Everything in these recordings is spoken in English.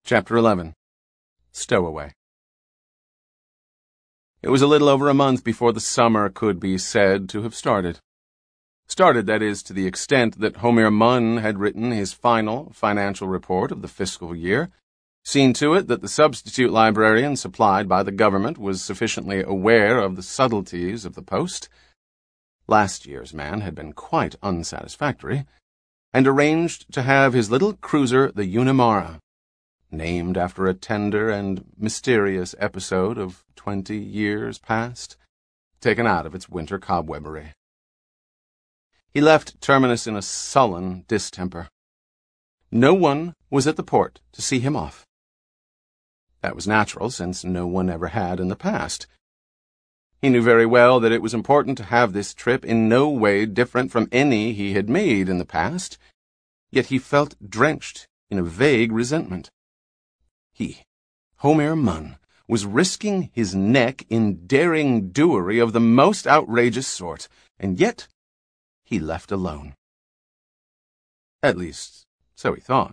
Chapter 11. Stowaway. It was a little over a month before the summer could be said to have started. Started, that is, to the extent that Homer Munn had written his final financial report of the fiscal year, seen to it that the substitute librarian supplied by the government was sufficiently aware of the subtleties of the post. Last year's man had been quite unsatisfactory, and arranged to have his little cruiser, the Unimara, named after a tender and mysterious episode of 20 years past, taken out of its winter cobwebbery. He left Terminus in a sullen distemper. No one was at the port to see him off. That was natural, since no one ever had in the past. He knew very well that it was important to have this trip in no way different from any he had made in the past, yet he felt drenched in a vague resentment. He, Homer Munn, was risking his neck in daring doery of the most outrageous sort, and yet he left alone. At least, so he thought.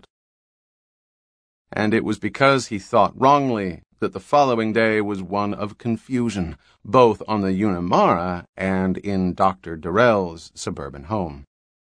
And it was because he thought wrongly that the following day was one of confusion, both on the Unimara and in Dr. Durrell's suburban home.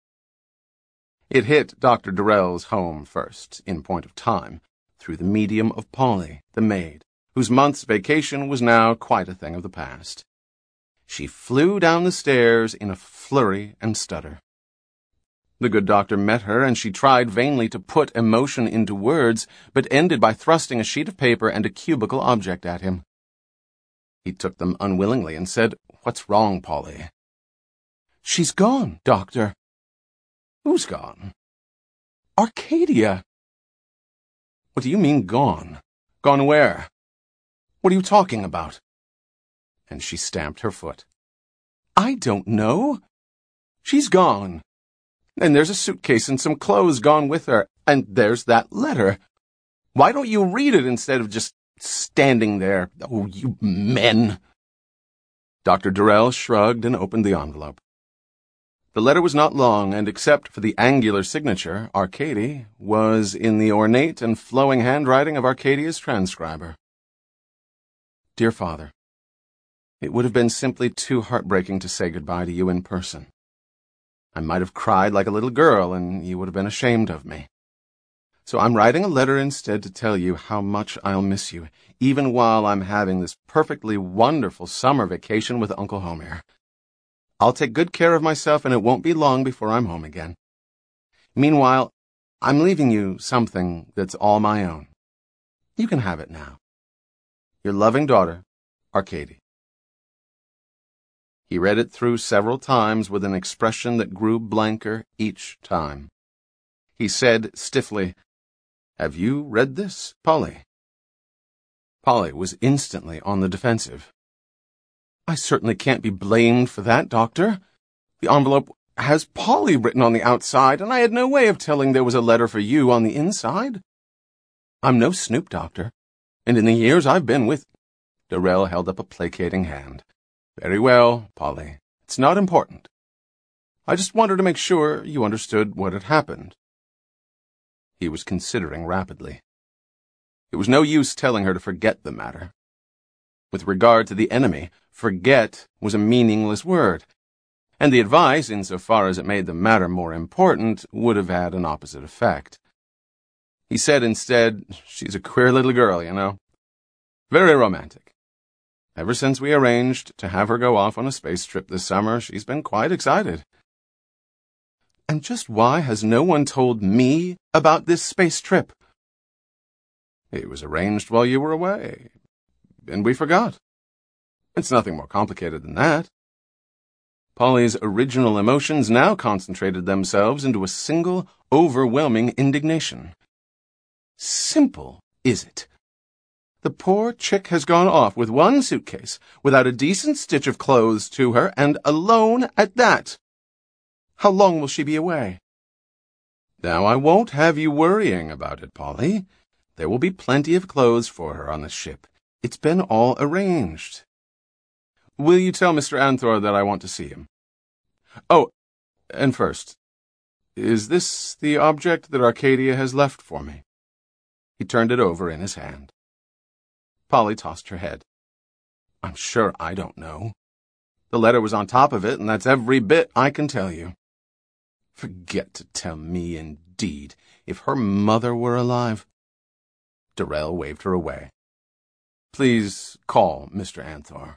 It hit Dr. Durrell's home first, in point of time, through the medium of Polly, the maid, whose month's vacation was now quite a thing of the past. She flew down the stairs in a flurry and stutter. The good doctor met her, and she tried vainly to put emotion into words, but ended by thrusting a sheet of paper and a cubical object at him. He took them unwillingly and said, "What's wrong, Polly?" "She's gone, doctor." "Who's gone?" "Arcadia." "What do you mean, gone? Gone where? What are you talking about?" And she stamped her foot. "I don't know. She's gone. And there's a suitcase and some clothes gone with her, and there's that letter. Why don't you read it instead of just standing there? Oh, you men!" Dr. Durrell shrugged and opened the envelope. The letter was not long, and except for the angular signature, Arcady, was in the ornate and flowing handwriting of Arcadia's transcriber. "Dear Father, it would have been simply too heartbreaking to say goodbye to you in person. I might have cried like a little girl, and you would have been ashamed of me. So I'm writing a letter instead to tell you how much I'll miss you, even while I'm having this perfectly wonderful summer vacation with Uncle Homer. I'll take good care of myself, and it won't be long before I'm home again. Meanwhile, I'm leaving you something that's all my own. You can have it now. Your loving daughter, Arcady." He read it through several times with an expression that grew blanker each time. He said stiffly, "Have you read this, Polly?" Polly was instantly on the defensive. "I certainly can't be blamed for that, Doctor. The envelope has Polly written on the outside, and I had no way of telling there was a letter for you on the inside. I'm no snoop, Doctor, and in the years I've been with—" Durrell held up a placating hand. "Very well, Polly. It's not important. I just wanted to make sure you understood what had happened." He was considering rapidly. It was no use telling her to forget the matter. With regard to the enemy, forget was a meaningless word, and the advice, insofar as it made the matter more important, would have had an opposite effect. He said instead, "She's a queer little girl, you know. Very romantic. Ever since we arranged to have her go off on a space trip this summer, she's been quite excited." "And just why has no one told me about this space trip?" "It was arranged while you were away, and we forgot. It's nothing more complicated than that." Polly's original emotions now concentrated themselves into a single, overwhelming indignation. "Simple, is it? The poor chick has gone off with one suitcase, without a decent stitch of clothes to her, and alone at that. How long will she be away?" "Now, I won't have you worrying about it, Polly. There will be plenty of clothes for her on the ship. It's been all arranged. Will you tell Mr. Anthor that I want to see him? Oh, and first, is this the object that Arcadia has left for me?" He turned it over in his hand. Polly tossed her head. I'm sure I don't know. The letter was on top of it, and that's every bit I can tell you. Forget to tell me, indeed. If her mother were alive. Durrell waved her away. Please call Mr. Anthor.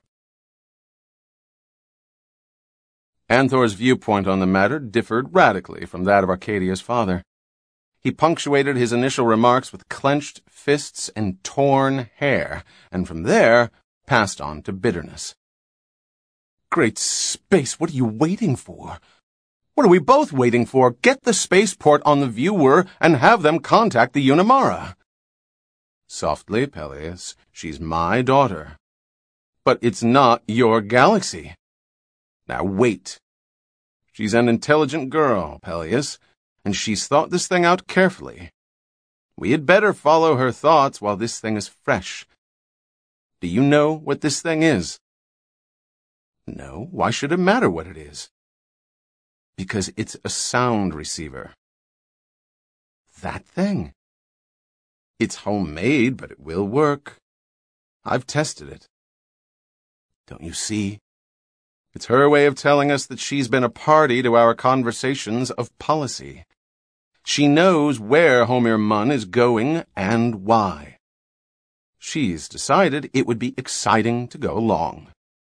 Anthor's viewpoint on the matter differed radically from that of Arcadia's father. He punctuated his initial remarks with clenched fists and torn hair, and from there passed on to bitterness. Great space, what are you waiting for? What are we both waiting for? Get the spaceport on the viewer and have them contact the Unimara. Softly, Peleus. She's my daughter. But it's not your galaxy. Now wait. She's an intelligent girl, Peleus, and she's thought this thing out carefully. We had better follow her thoughts while this thing is fresh. Do you know what this thing is? No, why should it matter what it is? Because it's a sound receiver. That thing. It's homemade, but it will work. I've tested it. Don't you see? It's her way of telling us that she's been a party to our conversations of policy. She knows where Homer Munn is going and why. She's decided it would be exciting to go along.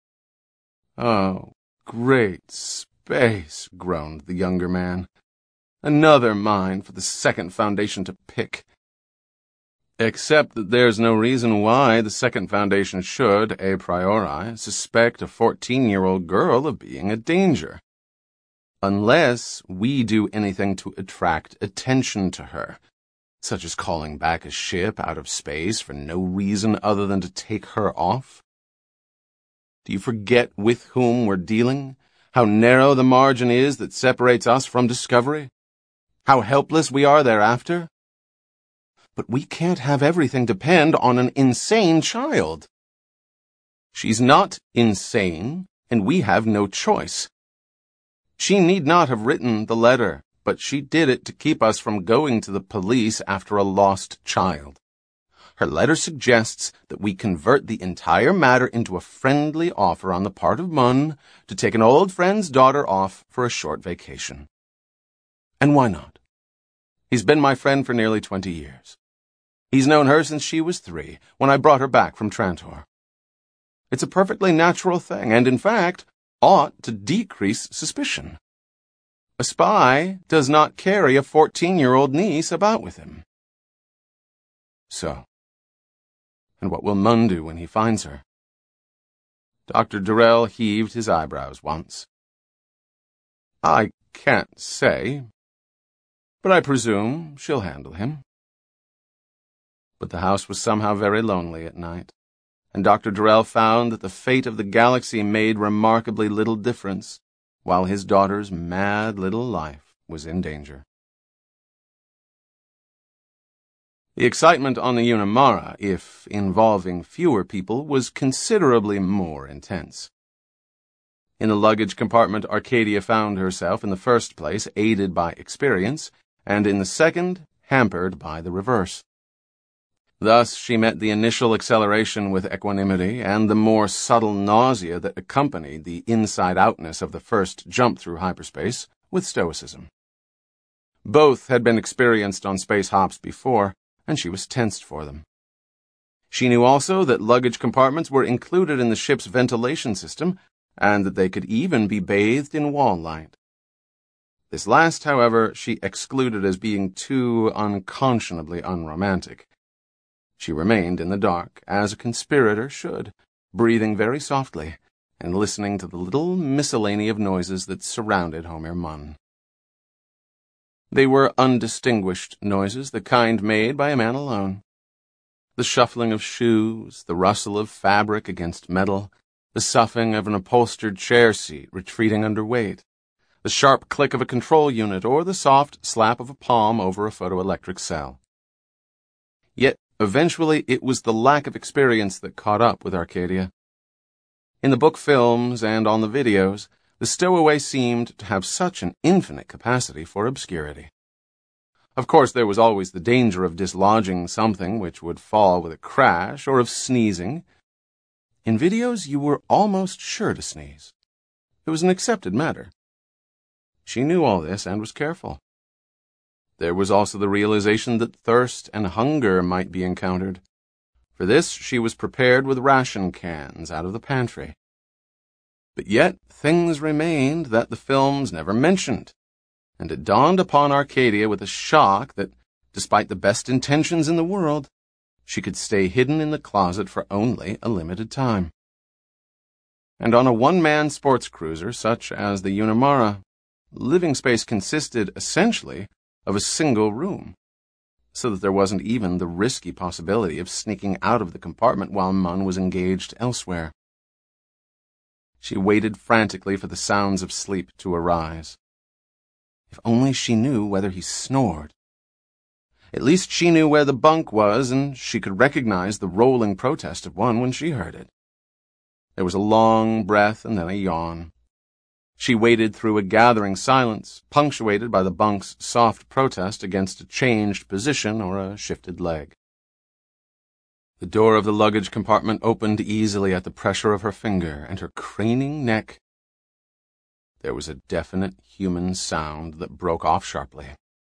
Oh, great space, groaned the younger man. Another mine for the Second Foundation to pick. Except that there's no reason why the Second Foundation should, a priori, suspect a 14-year-old girl of being a danger. Unless we do anything to attract attention to her, such as calling back a ship out of space for no reason other than to take her off. Do you forget with whom we're dealing? How narrow the margin is that separates us from discovery? How helpless we are thereafter? But we can't have everything depend on an insane child. She's not insane, and we have no choice. She need not have written the letter, but she did it to keep us from going to the police after a lost child. Her letter suggests that we convert the entire matter into a friendly offer on the part of Munn to take an old friend's daughter off for a short vacation. And why not? He's been my friend for nearly 20 years. He's known her since she was 3, when I brought her back from Trantor. It's a perfectly natural thing, and in fact, ought to decrease suspicion. A spy does not carry a 14-year-old niece about with him. So, and what will Munn do when he finds her? Dr. Durrell heaved his eyebrows once. I can't say, but I presume she'll handle him. But the house was somehow very lonely at night, and Dr. Durrell found that the fate of the galaxy made remarkably little difference, while his daughter's mad little life was in danger. The excitement on the Unimara, if involving fewer people, was considerably more intense. In the luggage compartment, Arcadia found herself, in the first place, aided by experience, and in the second, hampered by the reverse. Thus she met the initial acceleration with equanimity and the more subtle nausea that accompanied the inside-outness of the first jump through hyperspace with stoicism. Both had been experienced on space hops before, and she was tensed for them. She knew also that luggage compartments were included in the ship's ventilation system, and that they could even be bathed in wall light. This last, however, she excluded as being too unconscionably unromantic. She remained in the dark, as a conspirator should, breathing very softly, and listening to the little miscellany of noises that surrounded Homer Munn. They were undistinguished noises, the kind made by a man alone. The shuffling of shoes, the rustle of fabric against metal, the soughing of an upholstered chair seat retreating under weight, the sharp click of a control unit, or the soft slap of a palm over a photoelectric cell. Yet, eventually, it was the lack of experience that caught up with Arcadia. In the book films and on the videos, the stowaway seemed to have such an infinite capacity for obscurity. Of course, there was always the danger of dislodging something which would fall with a crash, or of sneezing. In videos, you were almost sure to sneeze. It was an accepted matter. She knew all this and was careful. There was also the realization that thirst and hunger might be encountered. For this, she was prepared with ration cans out of the pantry. But yet, things remained that the films never mentioned, and it dawned upon Arcadia with a shock that, despite the best intentions in the world, she could stay hidden in the closet for only a limited time. And on a one-man sports cruiser such as the Unimara, living space consisted essentially of a single room, so that there wasn't even the risky possibility of sneaking out of the compartment while Munn was engaged elsewhere. She waited frantically for the sounds of sleep to arise. If only she knew whether he snored. At least she knew where the bunk was, and she could recognize the rolling protest of one when she heard it. There was a long breath and then a yawn. She waded through a gathering silence, punctuated by the bunk's soft protest against a changed position or a shifted leg. The door of the luggage compartment opened easily at the pressure of her finger, and her craning neck. There was a definite human sound that broke off sharply.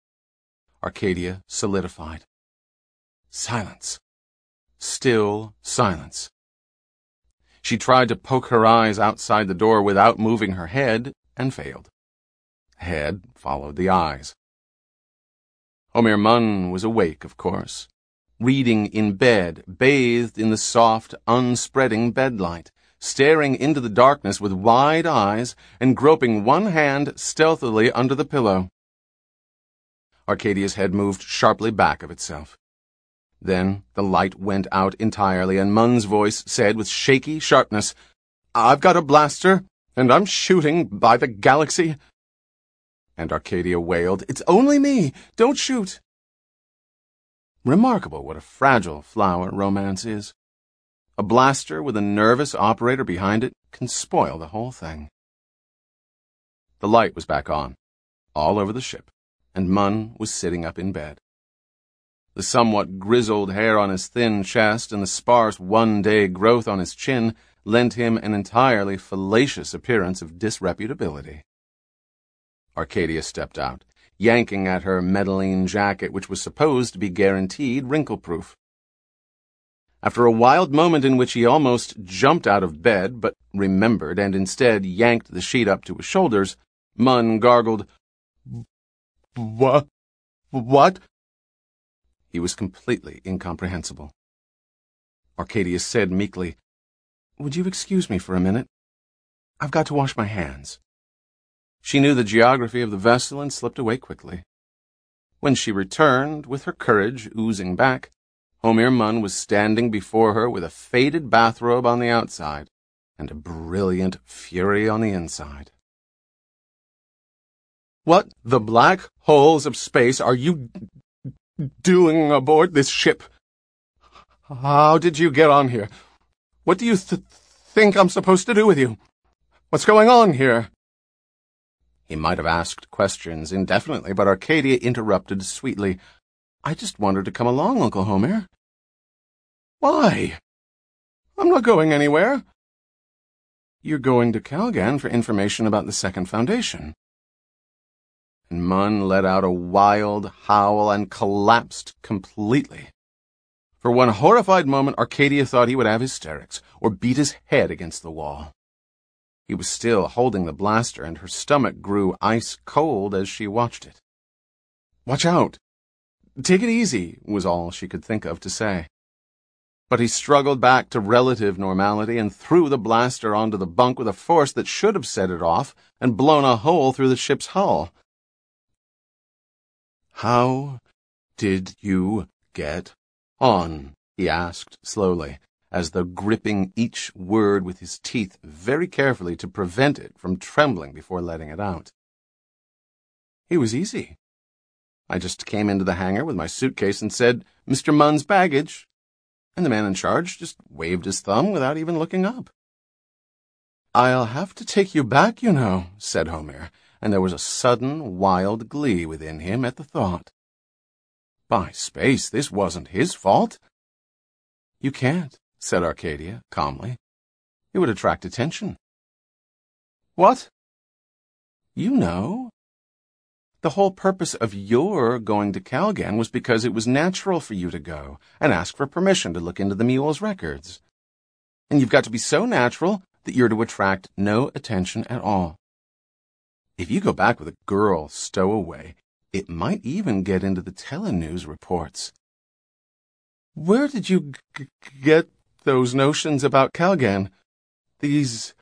Arcadia solidified. Silence. Still silence. She tried to poke her eyes outside the door without moving her head, and failed. The head followed the eyes. Homer Munn was awake, of course, reading in bed, bathed in the soft, unspreading bedlight, staring into the darkness with wide eyes and groping one hand stealthily under the pillow. Arcadia's head moved sharply back of itself. Then the light went out entirely, and Munn's voice said with shaky sharpness, "I've got a blaster, and I'm shooting by the galaxy." And Arcadia wailed, "It's only me! Don't shoot!" Remarkable what a fragile flower romance is. A blaster with a nervous operator behind it can spoil the whole thing. The light was back on, all over the ship, and Munn was sitting up in bed. The somewhat grizzled hair on his thin chest and the sparse one-day growth on his chin lent him an entirely fallacious appearance of disreputability. Arcadia stepped out, yanking at her Medellin jacket, which was supposed to be guaranteed wrinkle-proof. After a wild moment in which he almost jumped out of bed, but remembered and instead yanked the sheet up to his shoulders, Munn gargled, What? He was completely incomprehensible. Arcadia said meekly, "Would you excuse me for a minute? I've got to wash my hands." She knew the geography of the vessel and slipped away quickly. When she returned, with her courage oozing back, Homer Munn was standing before her with a faded bathrobe on the outside and a brilliant fury on the inside. "What the black holes of space are you doing aboard this ship? How did you get on here? What do you think I'm supposed to do with you? What's going on here?" He might have asked questions indefinitely, but Arcadia interrupted sweetly. "I just wanted to come along, Uncle Homer." "Why? I'm not going anywhere." "You're going to Calgan for information about the Second Foundation." And Munn let out a wild howl and collapsed completely. For one horrified moment, Arcadia thought he would have hysterics, or beat his head against the wall. He was still holding the blaster, and her stomach grew ice-cold as she watched it. "Watch out! Take it easy," was all she could think of to say. But he struggled back to relative normality and threw the blaster onto the bunk with a force that should have set it off and blown a hole through the ship's hull. "How did you get on?" he asked slowly, as though gripping each word with his teeth very carefully to prevent it from trembling before letting it out. "It was easy. I just came into the hangar with my suitcase and said, 'Mr. Munn's baggage,' and the man in charge just waved his thumb without even looking up." "I'll have to take you back, you know," said Homer, and there was a sudden, wild glee within him at the thought. By space, this wasn't his fault. You can't, said Arcadia calmly. It would attract attention. What? You know. The whole purpose of your going to Calgan was because it was natural for you to go and ask for permission to look into the mule's records. And you've got to be so natural that you're to attract no attention at all. If you go back with a girl stowaway, it might even get into the telenews reports. Where did you get those notions about Calgan? These,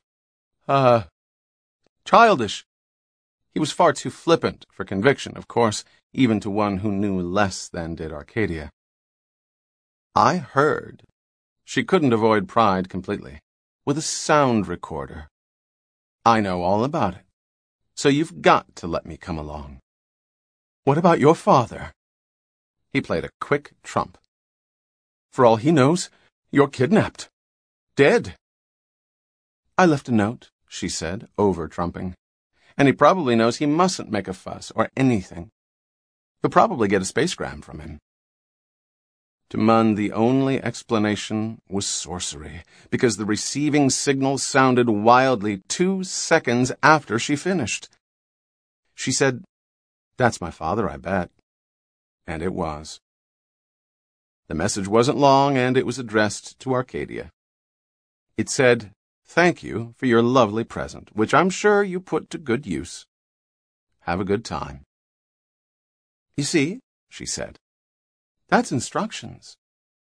childish. He was far too flippant for conviction, of course, even to one who knew less than did Arcadia. I heard. She couldn't avoid pride completely. With a sound recorder. I know all about it. So you've got to let me come along. What about your father? He played a quick trump. For all he knows, you're kidnapped. Dead. I left a note, she said, over-trumping. And he probably knows he mustn't make a fuss or anything. He'll probably get a spacegram from him. To Munn, the only explanation was sorcery, because the receiving signal sounded wildly 2 seconds after she finished. She said, "That's my father, I bet." And it was. The message wasn't long, and it was addressed to Arcadia. It said, "Thank you for your lovely present, which I'm sure you put to good use. Have a good time." You see, she said, that's instructions.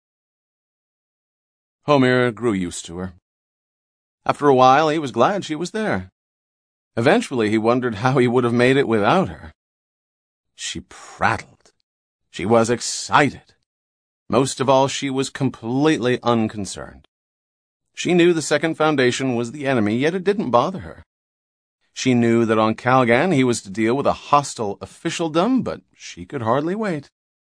Homer grew used to her. After a while, he was glad she was there. Eventually, he wondered how he would have made it without her. She prattled. She was excited. Most of all, she was completely unconcerned. She knew the Second Foundation was the enemy, yet it didn't bother her. She knew that on Calgan he was to deal with a hostile officialdom, but she could hardly wait.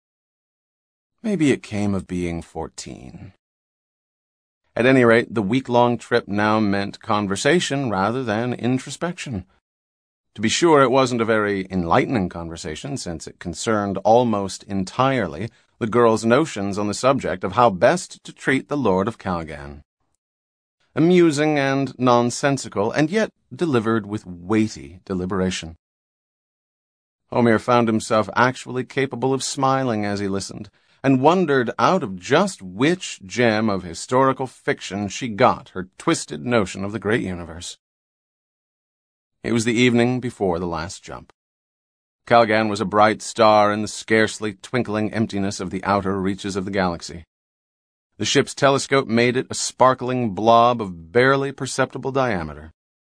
Maybe it came of being 14. At any rate, the week-long trip now meant conversation rather than introspection. To be sure, it wasn't a very enlightening conversation, since it concerned almost entirely the girl's notions on the subject of how best to treat the Lord of Calgan. Amusing and nonsensical, and yet delivered with weighty deliberation. Homer found himself actually capable of smiling as he listened, and wondered out of just which gem of historical fiction she got her twisted notion of the great universe. It was the evening before the last jump. Calgan was a bright star in the scarcely twinkling emptiness of the outer reaches of the galaxy. The ship's telescope made it a sparkling blob of barely perceptible diameter.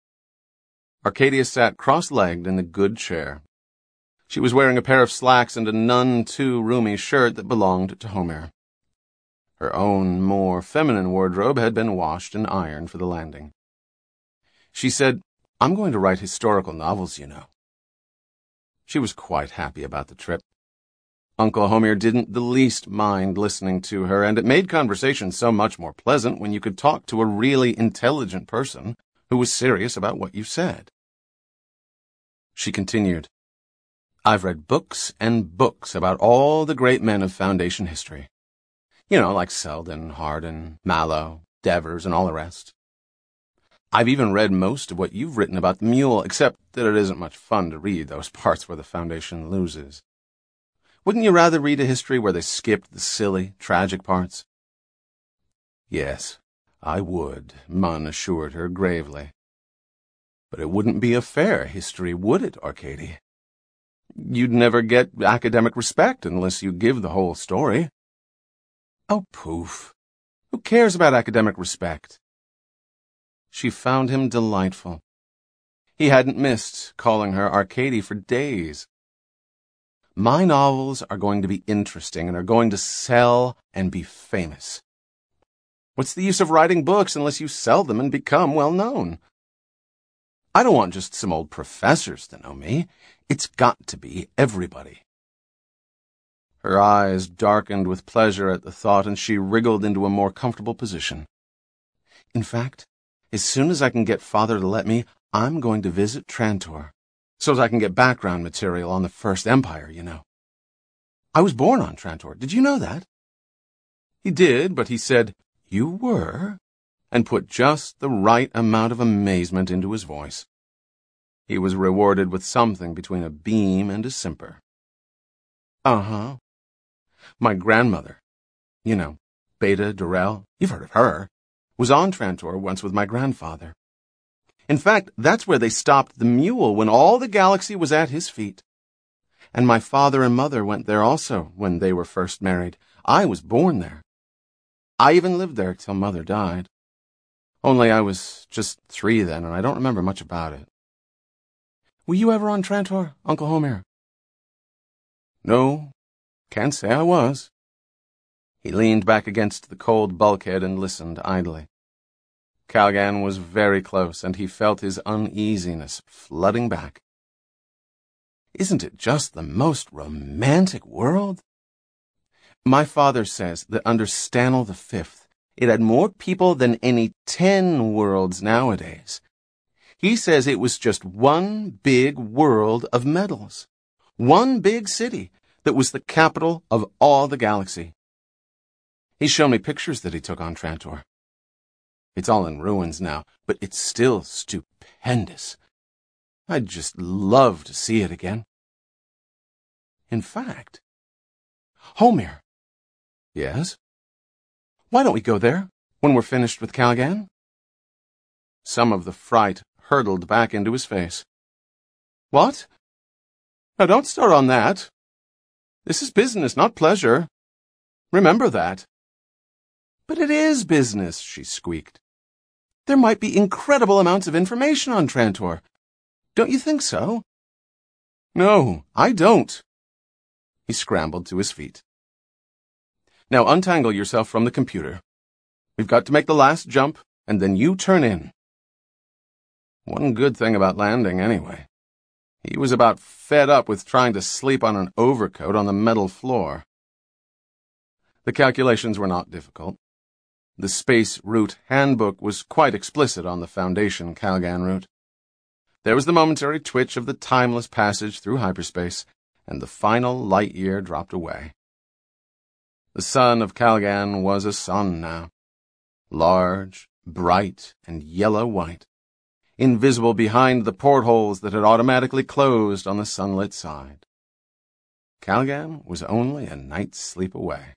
Arcadia sat cross-legged in the good chair. She was wearing a pair of slacks and a none too roomy shirt that belonged to Homer. Her own, more feminine wardrobe had been washed and ironed for the landing. She said, "I'm going to write historical novels, you know." She was quite happy about the trip. Uncle Homer didn't the least mind listening to her, and it made conversation so much more pleasant when you could talk to a really intelligent person who was serious about what you said. She continued, "I've read books and books about all the great men of Foundation history. You know, like Selden, Hardin, Mallow, Devers, and all the rest. I've even read most of what you've written about the mule, except that it isn't much fun to read those parts where the Foundation loses. Wouldn't you rather read a history where they skipped the silly, tragic parts?" "Yes, I would," Munn assured her gravely. "But it wouldn't be a fair history, would it, Arcadia? You'd never get academic respect unless you give the whole story." "Oh, poof. Who cares about academic respect?" She found him delightful. He hadn't missed calling her Arcady for days. "My novels are going to be interesting and are going to sell and be famous. What's the use of writing books unless you sell them and become well-known? I don't want just some old professors to know me. It's got to be everybody." Her eyes darkened with pleasure at the thought, and she wriggled into a more comfortable position. "In fact, as soon as I can get Father to let me, I'm going to visit Trantor, so that I can get background material on the First Empire, you know. I was born on Trantor. Did you know that? He did, but he said, "You were?" and put just the right amount of amazement into his voice. He was rewarded with something between a beam and a simper. Uh-huh. My grandmother, you know, Beta Durrell, you've heard of her, was on Trantor once with my grandfather. In fact, that's where they stopped the mule when all the galaxy was at his feet. And my father and mother went there also when they were first married. I was born there. I even lived there till Mother died. Only I was just 3 then, and I don't remember much about it. Were you ever on Trantor, Uncle Homer? No, can't say I was. He leaned back against the cold bulkhead and listened idly. Calgan was very close, and he felt his uneasiness flooding back. Isn't it just the most romantic world? My father says that under Stanel V, it had more people than any 10 worlds nowadays. He says it was just one big world of metals. One big city that was the capital of all the galaxy. He's shown me pictures that he took on Trantor. It's all in ruins now, but it's still stupendous. I'd just love to see it again. In fact, Homer. Yes? Why don't we go there when we're finished with Calgan? Some of the fright hurtled back into his face. What? Now don't start on that. This is business, not pleasure. Remember that. But it is business, she squeaked. There might be incredible amounts of information on Trantor. Don't you think so? No, I don't. He scrambled to his feet. Now untangle yourself from the computer. We've got to make the last jump, and then you turn in. One good thing about landing, anyway. He was about fed up with trying to sleep on an overcoat on the metal floor. The calculations were not difficult. The Space Route Handbook was quite explicit on the Foundation Calgan route. There was the momentary twitch of the timeless passage through hyperspace, and the final light year dropped away. The sun of Calgan was a sun now, large, bright, and yellow-white, invisible behind the portholes that had automatically closed on the sunlit side. Calgan was only a night's sleep away.